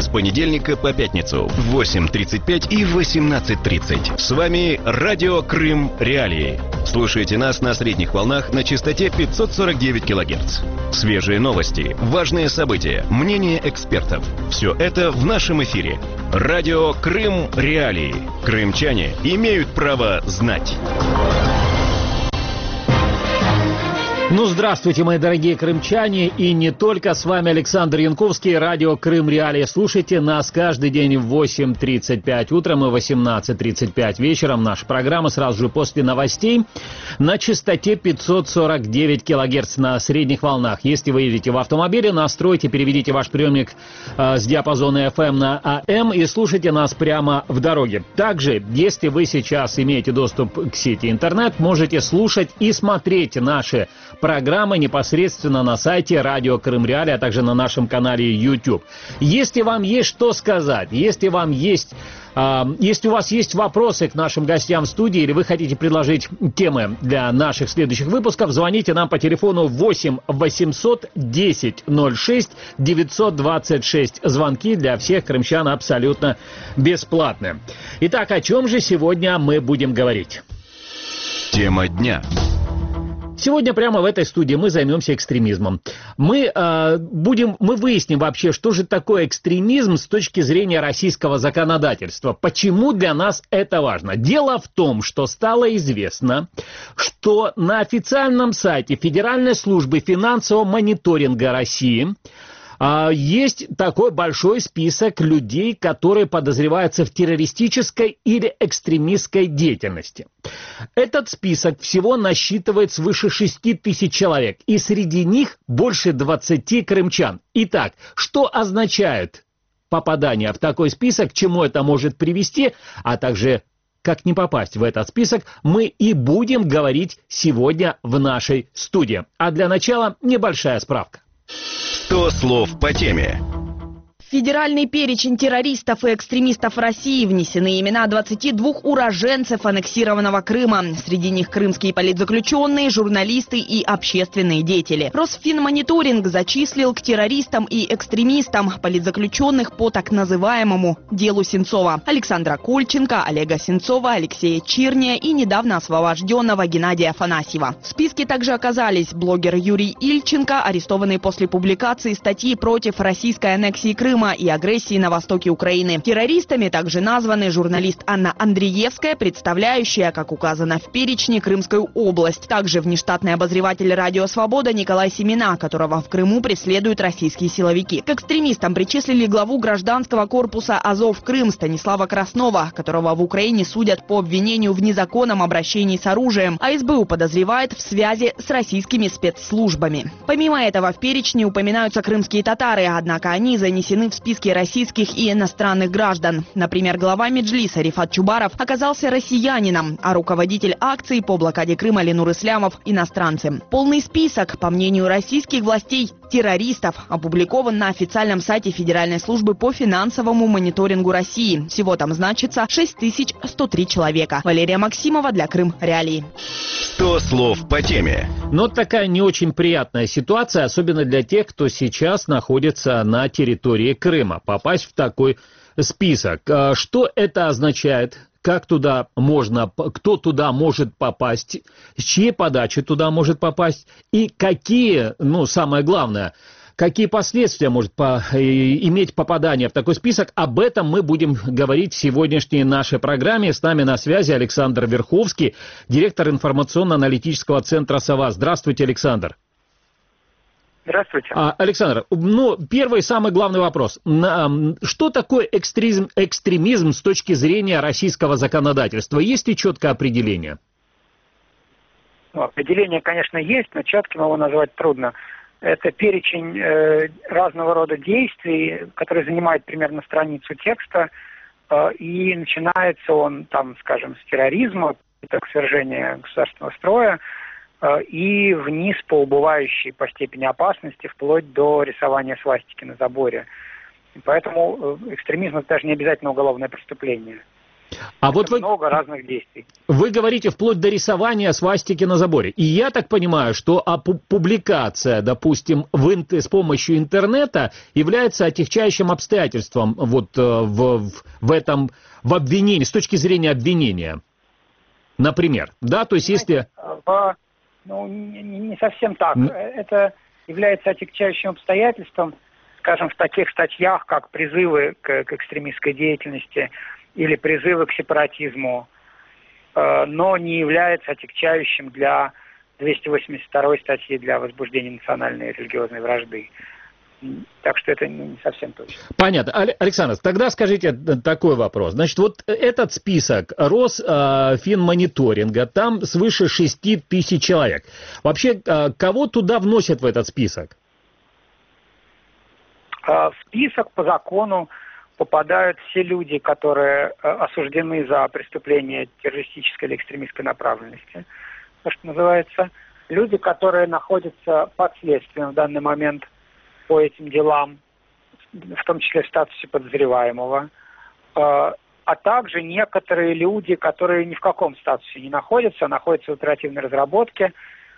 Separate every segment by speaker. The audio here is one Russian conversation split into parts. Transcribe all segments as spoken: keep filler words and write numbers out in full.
Speaker 1: с понедельника по пятницу в восемь тридцать пять и восемнадцать тридцать. С вами Радио Крым Реалии. Слушайте нас на средних волнах на частоте пятьсот сорок девять килогерц. Свежие новости, важные события, мнения экспертов. Все это в нашем эфире. Радио Крым Реалии. Крымчане имеют право знать.
Speaker 2: Ну, здравствуйте, мои дорогие крымчане, и не только. С вами Александр Янковский, радио Крым Реалии. Слушайте нас каждый день в восемь тридцать пять утром и восемнадцать тридцать пять вечером. Наша программа сразу же после новостей на частоте пятьсот сорок девять килогерц на средних волнах. Если вы едете в автомобиле, настройте, переведите ваш приемник э, с диапазона эф эм на а эм и слушайте нас прямо в дороге. Также, если вы сейчас имеете доступ к сети интернет, можете слушать и смотреть наши программы непосредственно на сайте Радио Крым Реалии, а также на нашем канале YouTube. Если вам есть что сказать, если вам есть, э, если у вас есть вопросы к нашим гостям в студии, или вы хотите предложить темы для наших следующих выпусков, звоните нам по телефону восемь восемьсот десять ноль шесть девятьсот двадцать шесть. Звонки для всех крымчан абсолютно бесплатны. Итак, о чем же сегодня мы будем говорить?
Speaker 1: Тема дня.
Speaker 2: Сегодня прямо в этой студии мы займемся экстремизмом. Мы, э, будем, мы выясним вообще, что же такое экстремизм с точки зрения российского законодательства. Почему для нас это важно? Дело в том, что стало известно, что на официальном сайте Федеральной службы финансового мониторинга России есть такой большой список людей, которые подозреваются в террористической или экстремистской деятельности. Этот список всего насчитывает свыше шести тысяч человек, и среди них больше двадцати крымчан. Итак, что означает попадание в такой список, к чему это может привести, а также как не попасть в этот список, мы и будем говорить сегодня в нашей студии. А для начала небольшая справка.
Speaker 1: сто слов по теме.
Speaker 3: В федеральный перечень террористов и экстремистов России внесены имена двадцати двух уроженцев аннексированного Крыма. Среди них крымские политзаключенные, журналисты и общественные деятели. Росфинмониторинг зачислил к террористам и экстремистам политзаключенных по так называемому делу Сенцова: Александра Кольченко, Олега Сенцова, Алексея Чирния и недавно освобожденного Геннадия Афанасьева. В списке также оказались блогер Юрий Ильченко, арестованный после публикации статьи против российской аннексии Крыма и агрессии на востоке Украины. Террористами также названы журналист Анна Андреевская, представляющая, как указано в перечне, Крымскую область. Также внештатный обозреватель «Радио Свобода» Николай Семена, которого в Крыму преследуют российские силовики. К экстремистам причислили главу гражданского корпуса «Азов-Крым» Станислава Краснова, которого в Украине судят по обвинению в незаконном обращении с оружием, а эс бэ у подозревает в связи с российскими спецслужбами. Помимо этого в перечне упоминаются крымские татары, однако они занесены в списке российских и иностранных граждан. Например, глава Меджлиса Рифат Чубаров оказался россиянином, а руководитель акции по блокаде Крыма Ленур Ислямов – иностранцем. Полный список, по мнению российских властей, террористов опубликован на официальном сайте Федеральной службы по финансовому мониторингу России. Всего там значится шесть тысяч сто три человека. Валерия Максимова для Крым Реалии.
Speaker 1: сто слов по теме.
Speaker 2: Но такая не очень приятная ситуация, особенно для тех, кто сейчас находится на территории Крыма. Попасть в такой список. Что это означает? Как туда можно, кто туда может попасть, с чьей подачи туда может попасть и какие, ну, самое главное, какие последствия может по, иметь попадание в такой список. Об этом мы будем говорить в сегодняшней нашей программе. С нами на связи Александр Верховский, директор информационно-аналитического центра «Сова». Здравствуйте, Александр.
Speaker 4: Здравствуйте.
Speaker 2: А, Александр, ну, первый самый главный вопрос. Что такое экстремизм, экстремизм с точки зрения российского законодательства? Есть ли четкое определение?
Speaker 4: Ну, определение, конечно, есть, но четким его назвать трудно. Это перечень э, разного рода действий, который занимает примерно страницу текста, э, и начинается он, там, скажем, с терроризма, так, свержения государственного строя, и вниз по убывающей по степени опасности, вплоть до рисования свастики на заборе. И поэтому экстремизм – это даже не обязательно уголовное преступление.
Speaker 2: А вот вы,
Speaker 4: много разных действий.
Speaker 2: Вы говорите вплоть до рисования свастики на заборе. И я так понимаю, что публикация, допустим, в, с помощью интернета является отягчающим обстоятельством вот, в, в, в этом, в обвинении, с точки зрения обвинения. Например, да, то есть
Speaker 4: Знаете,
Speaker 2: если...
Speaker 4: В, ну, не, не совсем так. Mm. Это является отягчающим обстоятельством, скажем, в таких статьях, как призывы к, к экстремистской деятельности или призывы к сепаратизму, э, но не является отягчающим для двести восемьдесят второй статьи для возбуждения национальной и религиозной вражды. Так что это не совсем точно.
Speaker 2: Понятно. Александр, тогда скажите такой вопрос. Значит, вот этот список Росфинмониторинга, там свыше шести тысяч человек. Вообще, кого туда вносят в этот список?
Speaker 4: В список по закону попадают все люди, которые осуждены за преступления террористической или экстремистской направленности. То, что называется. Люди, которые находятся под следствием в данный момент по этим делам, в том числе в статусе подозреваемого, а также некоторые люди, которые ни в каком статусе не находятся, а находятся в оперативной разработке.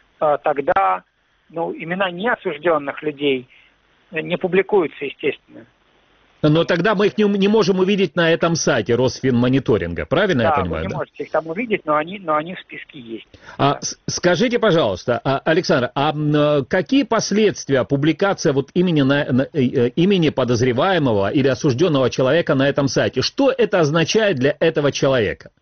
Speaker 4: Тогда ну, имена неосужденных людей не публикуются, естественно.
Speaker 2: Но тогда мы их не, не можем увидеть на этом сайте Росфинмониторинга, правильно
Speaker 4: да,
Speaker 2: я понимаю?
Speaker 4: Вы не
Speaker 2: да, вы не
Speaker 4: можете их там увидеть, но они, но они в списке есть.
Speaker 2: А,
Speaker 4: да.
Speaker 2: Скажите, пожалуйста, Александр, а какие последствия публикация вот имени, на, на, имени подозреваемого или осужденного человека на этом сайте? Что это означает для этого человека?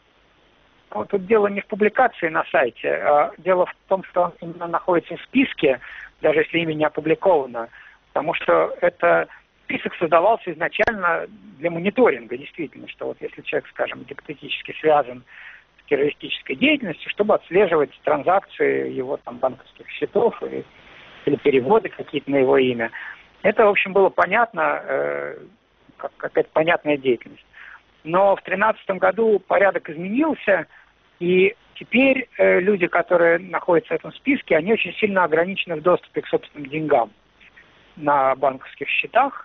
Speaker 4: Вот тут дело не в публикации на сайте, а дело в том, что он именно находится в списке, даже если имя не опубликовано, потому что это... Список создавался изначально для мониторинга, действительно, что вот если человек, скажем, гипотетически связан с террористической деятельностью, чтобы отслеживать транзакции его там банковских счетов или, или переводы какие-то на его имя. Это, в общем, было понятно, э, как какая-то понятная деятельность. Но в две тысячи тринадцатом году порядок изменился, и теперь э, люди, которые находятся в этом списке, они очень сильно ограничены в доступе к собственным деньгам на банковских счетах,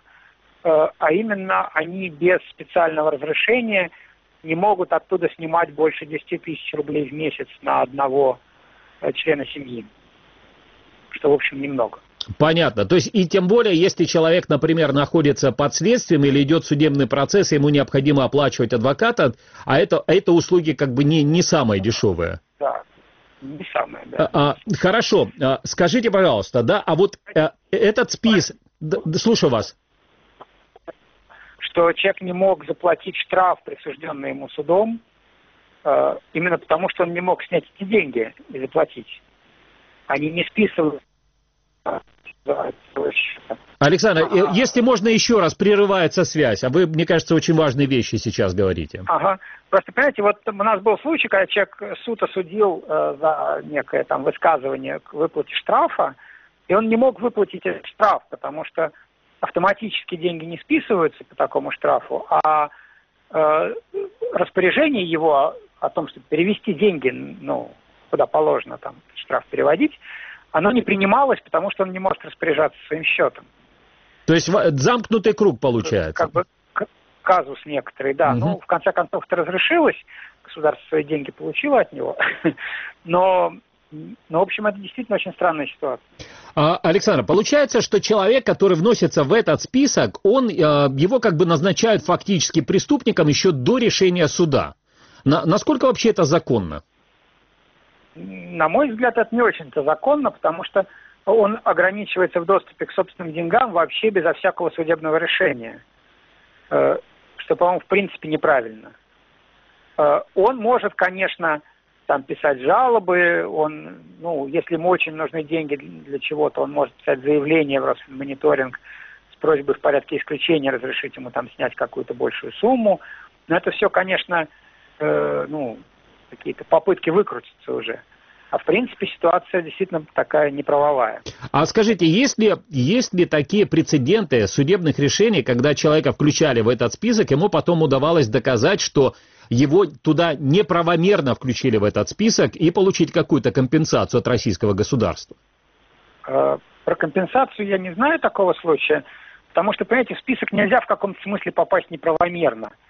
Speaker 4: а именно они без специального разрешения не могут оттуда снимать больше десять тысяч рублей в месяц на одного члена семьи, что, в общем, немного.
Speaker 2: Понятно. То есть и тем более, если человек, например, находится под следствием или идет судебный процесс, ему необходимо оплачивать адвоката, а это, это услуги как бы не, не самые дешевые.
Speaker 4: Да, не самые, да.
Speaker 2: А, хорошо. А, скажите, пожалуйста, да, а вот а, этот список... Да, слушаю вас.
Speaker 4: Что человек не мог заплатить штраф, присужденный ему судом, э, именно потому, что он не мог снять эти деньги и заплатить. Они не списывают.
Speaker 2: Александр, а, если можно еще раз, прерывается связь, а вы, мне кажется, очень важные вещи сейчас говорите.
Speaker 4: Ага. Просто, понимаете, вот у нас был случай, когда человек суд осудил э, за некое там высказывание к выплате штрафа, и он не мог выплатить этот штраф, потому что автоматически деньги не списываются по такому штрафу, а э, распоряжение его о том, чтобы перевести деньги, ну, куда положено там штраф переводить, оно не принималось, потому что он не может распоряжаться своим счетом.
Speaker 2: То есть замкнутый круг получается?
Speaker 4: Как бы казус некоторый, да. Угу. Ну, в конце концов, это разрешилось, государство свои деньги получило от него, но... Ну, в общем, это действительно очень странная ситуация.
Speaker 2: А, Александр, получается, что человек, который вносится в этот список, он, его как бы назначают фактически преступником еще до решения суда. На, насколько вообще это законно?
Speaker 4: На мой взгляд, это не очень-то законно, потому что он ограничивается в доступе к собственным деньгам вообще безо всякого судебного решения. Что, по-моему, в принципе неправильно. Он может, конечно... там писать жалобы, он, ну, если ему очень нужны деньги для чего-то, он может писать заявление в Росфинмониторинг с просьбой в порядке исключения разрешить ему там снять какую-то большую сумму. Но это все, конечно, э, ну, какие-то попытки выкрутиться уже. А в принципе ситуация действительно такая неправовая.
Speaker 2: А скажите, есть ли, есть ли такие прецеденты судебных решений, когда человека включали в этот список, ему потом удавалось доказать, что его туда неправомерно включили в этот список и получить какую-то компенсацию от российского государства?
Speaker 4: Про компенсацию я не знаю такого случая, потому что, понимаете, в список нельзя в каком-то смысле попасть неправомерно.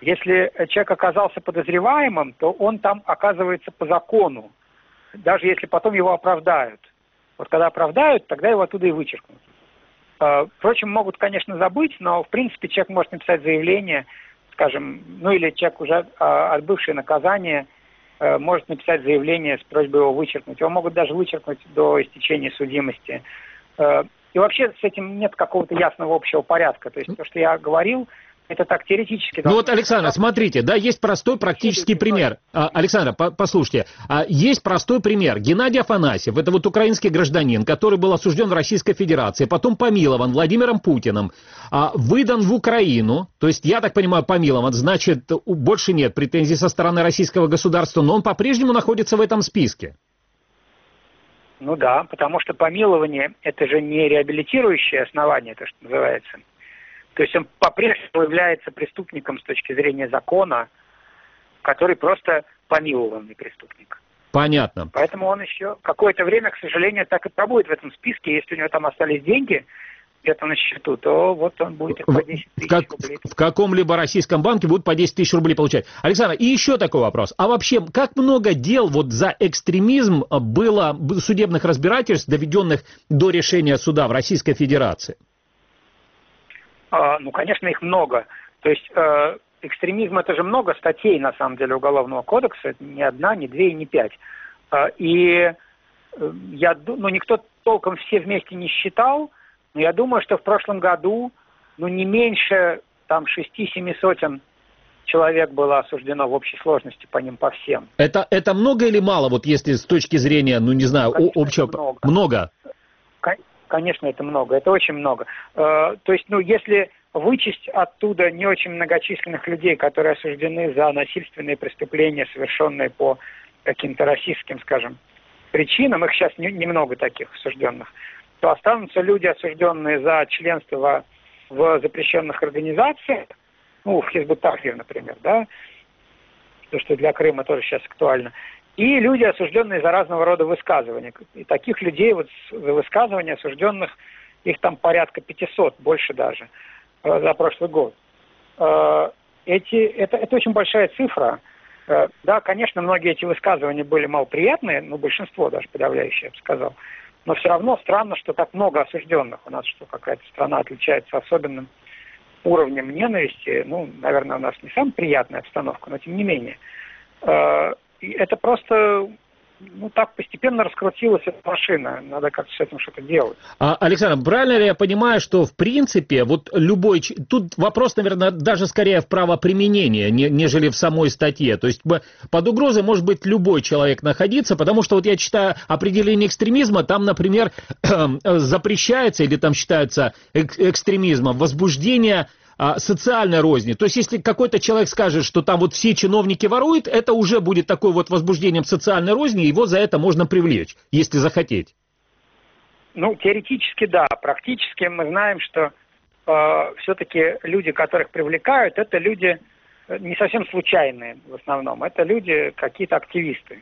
Speaker 4: Если человек оказался подозреваемым, то он там оказывается по закону, даже если потом его оправдают. Вот когда оправдают, тогда его оттуда и вычеркнут. Впрочем, могут, конечно, забыть, но, в принципе, человек может написать заявление, скажем, ну или человек, уже отбывший наказание, может написать заявление с просьбой его вычеркнуть. Его могут даже вычеркнуть до истечения судимости. И вообще с этим нет какого-то ясного общего порядка. То есть то, что я говорил, это так теоретически...
Speaker 2: Ну вот, Александр, смотрите, да, есть простой практический пример. А, Александр, по послушайте, а, есть простой пример. Геннадий Афанасьев, это вот украинский гражданин, который был осужден в Российской Федерации, потом помилован Владимиром Путиным, а, выдан в Украину, то есть, я так понимаю, помилован, значит, больше нет претензий со стороны российского государства, но он по-прежнему находится в этом списке.
Speaker 4: Ну да, потому что помилование – это же не реабилитирующее основание, то, что называется. То есть он по-прежнему является преступником с точки зрения закона, который просто помилованный преступник.
Speaker 2: Понятно.
Speaker 4: Поэтому он еще какое-то время, к сожалению, так и пробует в этом списке. Если у него там остались деньги где-то на счету, то вот он будет их по десять тысяч
Speaker 2: как,
Speaker 4: рублей.
Speaker 2: В каком-либо российском банке будут по десять тысяч рублей получать. Александр, и еще такой вопрос. А вообще, как много дел вот за экстремизм было судебных разбирательств, доведенных до решения суда в Российской Федерации?
Speaker 4: А, ну, конечно, их много. То есть э, экстремизм — это же много статей, на самом деле, Уголовного кодекса. Это не одна, не две и не пять. А, и э, я, ну, никто толком все вместе не считал, но я думаю, что в прошлом году, ну, не меньше там шести-семи сотен человек было осуждено в общей сложности по ним, по всем. Это,
Speaker 2: это много или мало, вот если с точки зрения, ну, не знаю,
Speaker 4: конечно,
Speaker 2: общего...
Speaker 4: Много.
Speaker 2: Много?
Speaker 4: Конечно, это много, это очень много. Э, то есть, ну, если вычесть оттуда не очень многочисленных людей, которые осуждены за насильственные преступления, совершенные по каким-то расистским, скажем, причинам, их сейчас не, немного таких осужденных, то останутся люди, осужденные за членство в, в запрещенных организациях, ну, в Хизбут-Тахрир, например, да, то, что для Крыма тоже сейчас актуально, и люди, осужденные за разного рода высказывания. И таких людей вот за высказывания осужденных, их там порядка пятисот, больше даже, за прошлый год. Эти, это, это очень большая цифра. Да, конечно, многие эти высказывания были малоприятные, ну, большинство даже подавляющее, я бы сказал. Но все равно странно, что так много осужденных. У нас что, какая-то страна отличается особенным уровнем ненависти. Ну, наверное, у нас не самая приятная обстановка, но тем не менее. Это просто, ну, так постепенно раскрутилась эта машина. Надо как-то с этим что-то делать.
Speaker 2: А, Александр, правильно ли я понимаю, что в принципе вот любой... Тут вопрос, наверное, даже скорее в правоприменении, не, нежели в самой статье. То есть под угрозой может быть любой человек находиться, потому что вот я читаю определение экстремизма, там, например, запрещается или там считается экстремизмом возбуждение социальной розни. То есть, если какой-то человек скажет, что там вот все чиновники воруют, это уже будет такое вот возбуждением социальной розни, его за это можно привлечь, если захотеть.
Speaker 4: Ну, теоретически да. Практически мы знаем, что э, все-таки люди, которых привлекают, это люди не совсем случайные в основном. Это люди, какие-то активисты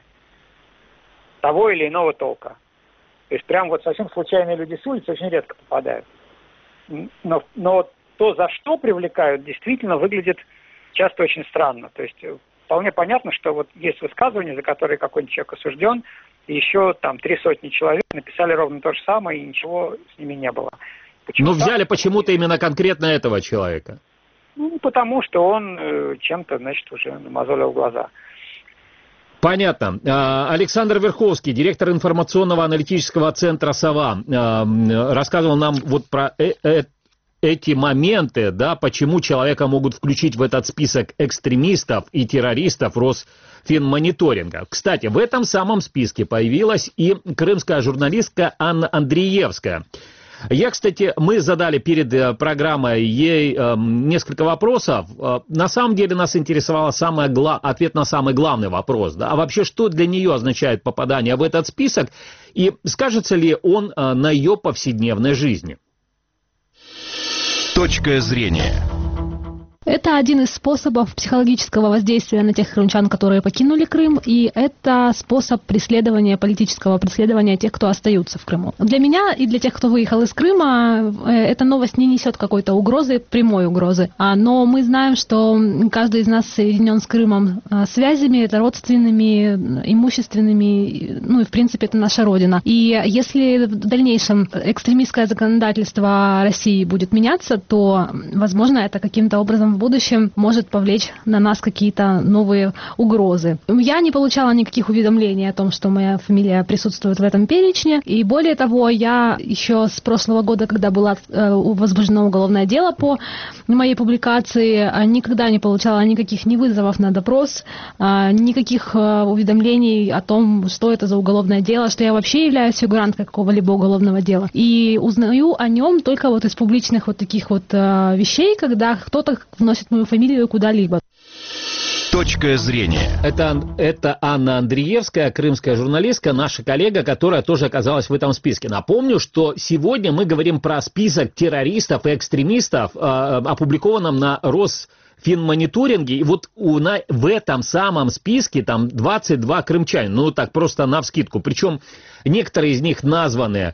Speaker 4: того или иного толка. То есть, прям вот совсем случайные люди с улицы очень редко попадают. Но, но то, за что привлекают, действительно выглядит часто очень странно. То есть вполне понятно, что вот есть высказывания, за которые какой-нибудь человек осужден, и еще там три сотни человек написали ровно то же самое, и ничего с ними не было.
Speaker 2: Почему? Но взяли почему-то именно конкретно этого человека.
Speaker 4: Ну, потому что он э, чем-то, значит, уже намазолил глаза.
Speaker 2: Понятно. Александр Верховский, директор информационного аналитического центра «Сова», рассказывал нам вот про это. Эти моменты, да, почему человека могут включить в этот список экстремистов и террористов Росфинмониторинга. Кстати, в этом самом списке появилась и крымская журналистка Анна Андреевская. Я, кстати, мы задали перед программой ей э, несколько вопросов. Э, на самом деле нас интересовал самое гла... ответ на самый главный вопрос. Да? А вообще, что для нее означает попадание в этот список? И скажется ли он э, на ее повседневной жизни?
Speaker 1: Точка зрения.
Speaker 5: Это один из способов психологического воздействия на тех крымчан, которые покинули Крым, и это способ преследования, политического преследования тех, кто остаются в Крыму. Для меня и для тех, кто выехал из Крыма, эта новость не несет какой-то угрозы, прямой угрозы. Но мы знаем, что каждый из нас соединен с Крымом связями, это родственными, имущественными, ну и в принципе это наша родина. И если в дальнейшем экстремистское законодательство России будет меняться, то, возможно, это каким-то образом в будущем может повлечь на нас какие-то новые угрозы. Я не получала никаких уведомлений о том, что моя фамилия присутствует в этом перечне. И более того, я еще с прошлого года, когда было возбуждено уголовное дело по моей публикации, никогда не получала никаких ни вызовов на допрос, никаких уведомлений о том, что это за уголовное дело, что я вообще являюсь фигуранткой какого-либо уголовного дела. И узнаю о нем только вот из публичных вот таких вот вещей, когда кто-то вносит мою фамилию куда-либо.
Speaker 1: Точка зрения.
Speaker 2: Это, это Анна Андреевская, крымская журналистка, наша коллега, которая тоже оказалась в этом списке. Напомню, что сегодня мы говорим про список террористов и экстремистов, э, опубликованном на Росфинмониторинге. И вот у, на, в этом самом списке там двадцать два крымчанина. Ну, так просто навскидку. Причем некоторые из них названы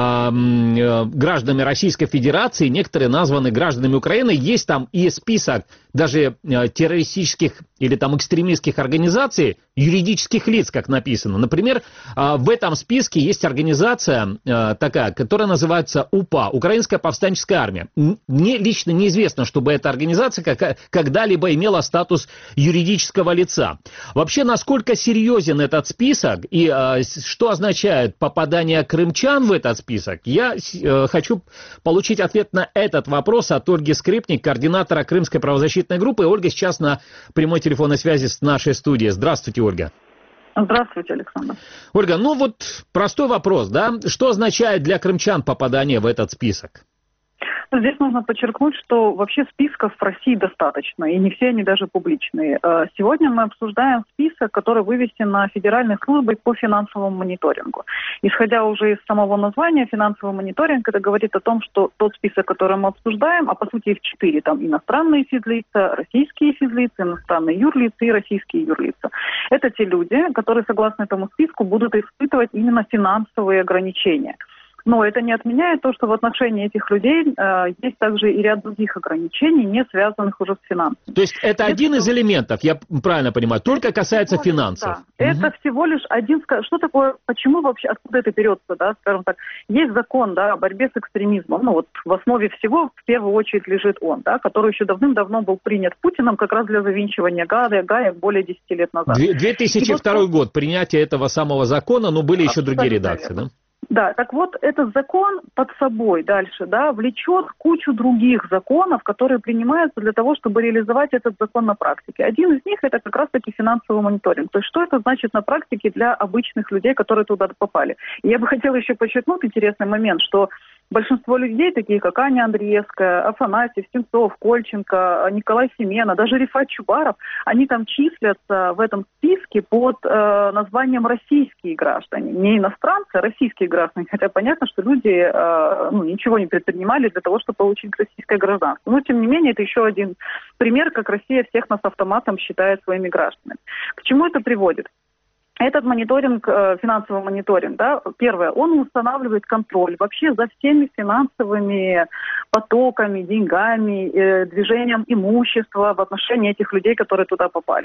Speaker 2: гражданами Российской Федерации, некоторые названы гражданами Украины. Есть там и список даже террористических или там экстремистских организаций, юридических лиц, как написано. Например, в этом списке есть организация такая, которая называется УПА, Украинская повстанческая армия. Мне лично неизвестно, чтобы эта организация когда-либо имела статус юридического лица. Вообще, насколько серьезен этот список и что означает попадание крымчан в этот список, я хочу получить ответ на этот вопрос от Ольги Скрипник, координатора Крымской правозащитной группы. Ольга сейчас на прямой телефонной связи с нашей студией. Здравствуйте, Ольга.
Speaker 6: Здравствуйте, Александр.
Speaker 2: Ольга, ну вот простой вопрос, да? Что означает для крымчан попадание в этот список?
Speaker 6: Здесь нужно подчеркнуть, что вообще списков в России достаточно, и не все они даже публичные. Сегодня мы обсуждаем список, который вывесен на Федеральной службе по финансовому мониторингу. Исходя уже из самого названия, финансовый мониторинг, это говорит о том, что тот список, который мы обсуждаем, а по сути их четыре, там иностранные физлица, российские физлица, иностранные юрлицы и российские юрлица. Это те люди, которые, согласно этому списку, будут испытывать именно финансовые ограничения. Но это не отменяет то, что в отношении этих людей э, есть также и ряд других ограничений, не связанных уже с финансами.
Speaker 2: То есть это, это один из элементов, я правильно понимаю, только касается
Speaker 6: всего,
Speaker 2: финансов.
Speaker 6: Да, угу. Это всего лишь один... Что такое, почему вообще, откуда это берется, да, скажем так. Есть закон, да, о борьбе с экстремизмом. Ну вот в основе всего в первую очередь лежит он, да, который еще давным-давно был принят Путиным как раз для завинчивания гаек, гаек более десяти лет назад.
Speaker 2: две тысячи второй вот, год, принятие этого самого закона, но были еще другие редакции, да?
Speaker 6: Да, так вот, этот закон под собой дальше, да, влечет кучу других законов, которые принимаются для того, чтобы реализовать этот закон на практике. Один из них – это как раз-таки финансовый мониторинг. То есть, что это значит на практике для обычных людей, которые туда попали. И я бы хотела еще подчеркнуть интересный момент, что большинство людей, такие как Аня Андреевская, Афанасьев, Сенцов, Кольченко, Николай Семена, даже Рифат Чубаров, они там числятся в этом списке под э, названием «российские граждане». Не иностранцы, а российские граждане. Хотя понятно, что люди э, ну, ничего не предпринимали для того, чтобы получить российское гражданство. Но, тем не менее, это еще один пример, как Россия всех нас автоматом считает своими гражданами. К чему это приводит? Этот мониторинг, финансовый мониторинг, да, первое, он устанавливает контроль вообще за всеми финансовыми потоками, деньгами, движением имущества в отношении этих людей, которые туда попали.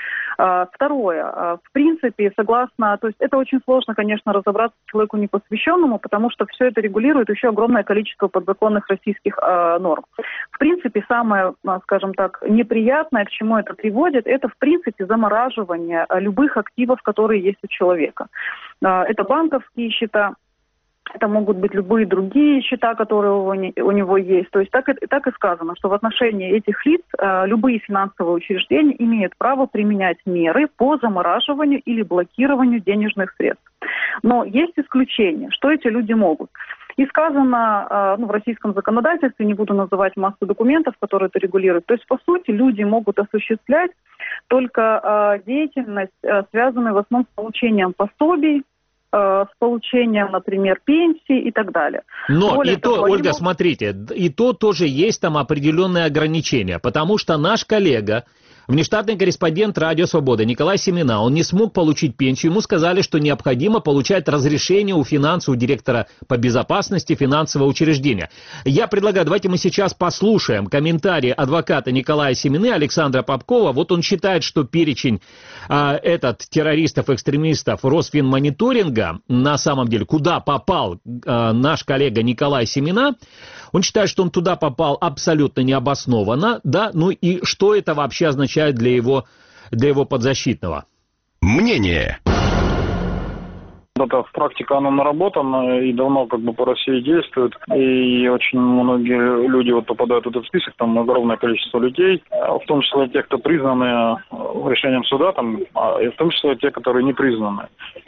Speaker 6: Второе, в принципе, согласно, то есть это очень сложно, конечно, разобраться человеку непосвященному, потому что все это регулирует еще огромное количество подзаконных российских э, норм. В принципе, самое, скажем так, неприятное, к чему это приводит, это, в принципе, замораживание любых активов, которые есть у человека. Э, это банковские счета, это могут быть любые другие счета, которые у, не, у него есть. То есть так, так и сказано, что в отношении этих лиц э, любые финансовые учреждения имеют право применять меры по замораживанию или блокированию денежных средств. Но есть исключения, что эти люди могут. И сказано э, ну, в российском законодательстве, не буду называть массу документов, которые это регулируют. То есть, по сути, люди могут осуществлять только э, деятельность, э, связанную в основном с получением пособий, с получением, например, пенсии и так далее.
Speaker 2: Но
Speaker 6: Более
Speaker 2: и то,
Speaker 6: того,
Speaker 2: Ольга,
Speaker 6: ему...
Speaker 2: смотрите, и то тоже есть там определенные ограничения, потому что наш коллега, внештатный корреспондент «Радио Свобода» Николай Семина, он не смог получить пенсию, ему сказали, что необходимо получать разрешение у финансового директора по безопасности финансового учреждения. Я предлагаю, давайте мы сейчас послушаем комментарии адвоката Николая Семины, Александра Попкова. Вот он считает, что перечень а, этот террористов-экстремистов Росфинмониторинга, на самом деле, куда попал а, наш коллега Николай Семина, он считает, что он туда попал абсолютно необоснованно, да, ну и что это вообще означает для его, для его подзащитного?
Speaker 1: Мнение.
Speaker 7: Эта практика, она наработана и давно как бы по России действует. И очень многие люди вот попадают в этот список, там огромное количество людей, в том числе те, кто признаны решением суда, там, и в том числе те, которые не признаны.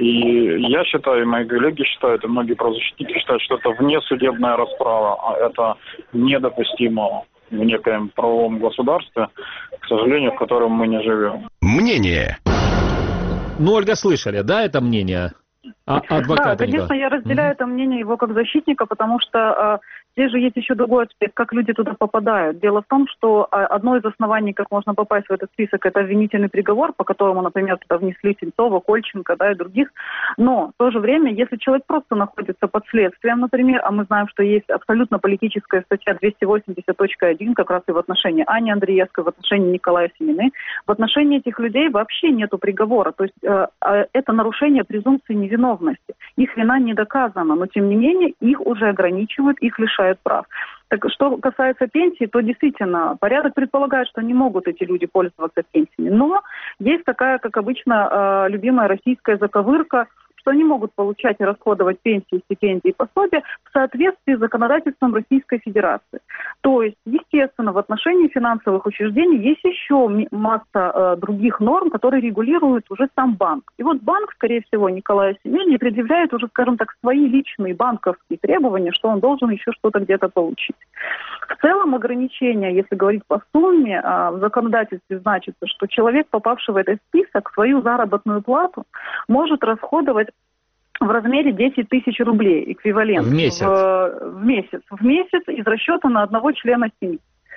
Speaker 7: И я считаю, и мои коллеги считают, и многие правозащитники считают, что это внесудебная расправа, а это недопустимо в некоем правовом государстве, к сожалению, в котором мы не живем.
Speaker 1: Мнение.
Speaker 2: Ну, Ольга, слышали, да, это мнение? А, адвоката,
Speaker 6: да, конечно, я разделяю mm-hmm. это мнение его как защитника, потому что а, здесь же есть еще другой аспект, как люди туда попадают. Дело в том, что а, одно из оснований, как можно попасть в этот список, это обвинительный приговор, по которому, например, туда внесли Сенцова, Кольченко, да, и других. Но в то же время, если человек просто находится под следствием, например, а мы знаем, что есть абсолютно политическая статья двести восемьдесят точка один, как раз и в отношении Ани Андреевской, в отношении Николая Семины, в отношении этих людей вообще нету приговора. То есть э, это нарушение презумпции невиновности. Их вина не доказана, но тем не менее их уже ограничивают, их лишают прав. Так что касается пенсии, то действительно порядок предполагает, что не могут эти люди пользоваться пенсиями. Но есть такая, как обычно, любимая российская заковырка, что они могут получать и расходовать пенсии, стипендии и пособия в соответствии с законодательством Российской Федерации. То есть, естественно, в отношении финансовых учреждений есть еще масса э, других норм, которые регулируют уже сам банк. И вот банк, скорее всего, Николая Семени предъявляет уже, скажем так, свои личные банковские требования, что он должен еще что-то где-то получить. В целом ограничения, если говорить по сумме, э, в законодательстве значится, что человек, попавший в этот список, свою заработную плату может расходовать в размере десять тысяч рублей, эквивалент.
Speaker 2: В месяц?
Speaker 6: В, в месяц. В месяц из расчета на одного члена семьи.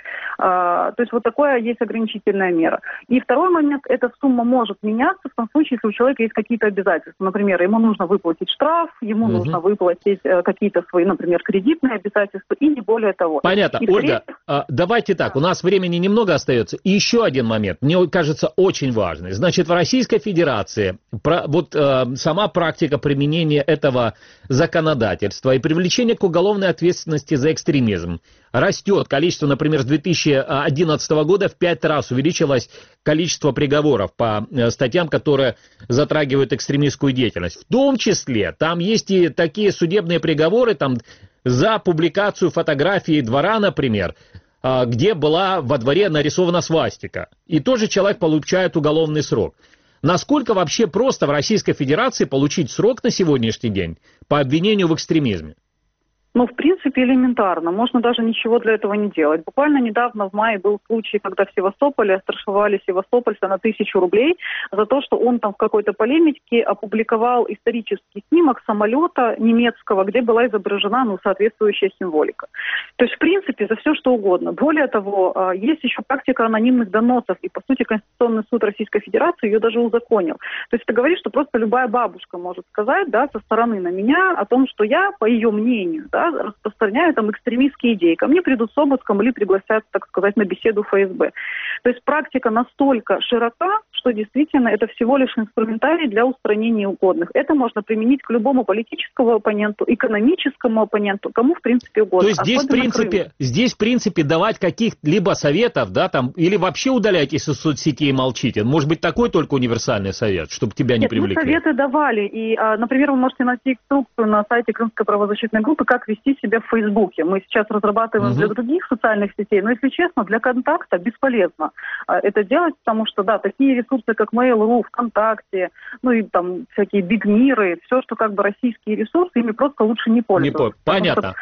Speaker 6: А, то есть вот такое есть ограничительная мера. И второй момент, эта сумма может меняться в том случае, если у человека есть какие-то обязательства. Например, ему нужно выплатить штраф, ему угу. нужно выплатить э, какие-то свои, например, кредитные обязательства и не более того.
Speaker 2: Понятно. И Ольга, третьих... а, давайте так, у нас времени немного остается. И еще один момент, мне кажется, очень важный. Значит, в Российской Федерации про, вот э, сама практика применения этого законодательства и привлечения к уголовной ответственности за экстремизм растет. Количество, например, с две тысячи одиннадцатого года в пять раз увеличилось количество приговоров по статьям, которые затрагивают экстремистскую деятельность. В том числе там есть и такие судебные приговоры там, за публикацию фотографии двора, например, где была во дворе нарисована свастика. И тоже человек получает уголовный срок. Насколько вообще просто в Российской Федерации получить срок на сегодняшний день по обвинению в экстремизме?
Speaker 6: Ну, в принципе, элементарно. Можно даже ничего для этого не делать. Буквально недавно в мае был случай, когда в Севастополе оштрафовали севастопольца на тысячу рублей за то, что он там в какой-то полемике опубликовал исторический снимок самолета немецкого, где была изображена, ну, соответствующая символика. То есть, в принципе, за все что угодно. Более того, есть еще практика анонимных доносов, и, по сути, Конституционный суд Российской Федерации ее даже узаконил. То есть, это говорит, что просто любая бабушка может сказать, да, со стороны на меня о том, что я, по ее мнению, да, распространяю там экстремистские идеи. Ко мне придут с обыском или пригласят, так сказать, на беседу в ФСБ. То есть практика настолько широка, что действительно это всего лишь инструментарий для устранения угодных. Это можно применить к любому политическому оппоненту, экономическому оппоненту, кому в принципе угодно.
Speaker 2: То есть здесь в принципе, здесь в принципе давать каких-либо советов, да, там, или вообще удаляйтесь из соцсетей и молчите. Может быть такой только универсальный совет, чтобы тебя не
Speaker 6: Нет,
Speaker 2: привлекли?
Speaker 6: мы советы давали. И, например, вы можете найти инструкцию на сайте Крымской правозащитной группы, как вести себя в Фейсбуке. Мы сейчас разрабатываем угу. для других социальных сетей, но, если честно, для контакта бесполезно это делать, потому что, да, такие ресурсы, как Mail.ru, ВКонтакте, ну и там всякие бигмиры, все, что как бы российские ресурсы, ими просто лучше не пользоваться.
Speaker 2: Не по... Понятно.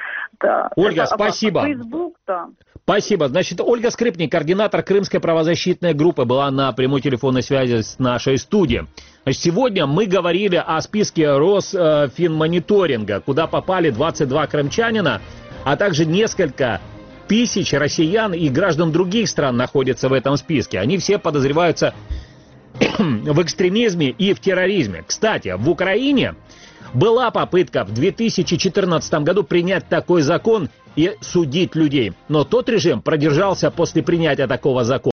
Speaker 6: Да.
Speaker 2: Ольга,
Speaker 6: Это
Speaker 2: спасибо.
Speaker 6: Facebook, да.
Speaker 2: Спасибо. Значит, Ольга Скрипник, координатор Крымской правозащитной группы, была на прямой телефонной связи с нашей студией. Значит, сегодня мы говорили о списке Росфинмониторинга, куда попали двадцать два крымчанина, а также несколько тысяч россиян и граждан других стран находятся в этом списке. Они все подозреваются в экстремизме и в терроризме. Кстати, в Украине была попытка в две тысячи четырнадцатом году принять такой закон и судить людей. Но тот режим продержался после принятия такого закона